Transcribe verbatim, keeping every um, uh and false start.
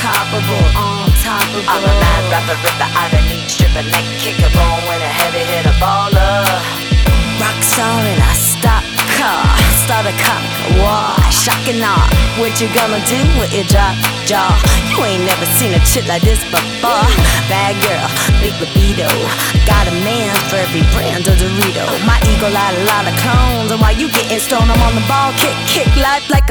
untoppable, untoppable. I'm a mad rapper, rip the irony, strip a neck, kick a bone, win a heavy hitter baller. Rock star in a stock car, start a cock, war, shocking awe. What you gonna do with your drop jaw? You ain't never seen a chick like this before. Bad girl, big libido, got a man for every brand of Dorito. My ego got a lot of clones, and while you getting stoned, I'm on the ball, kick, kick life like a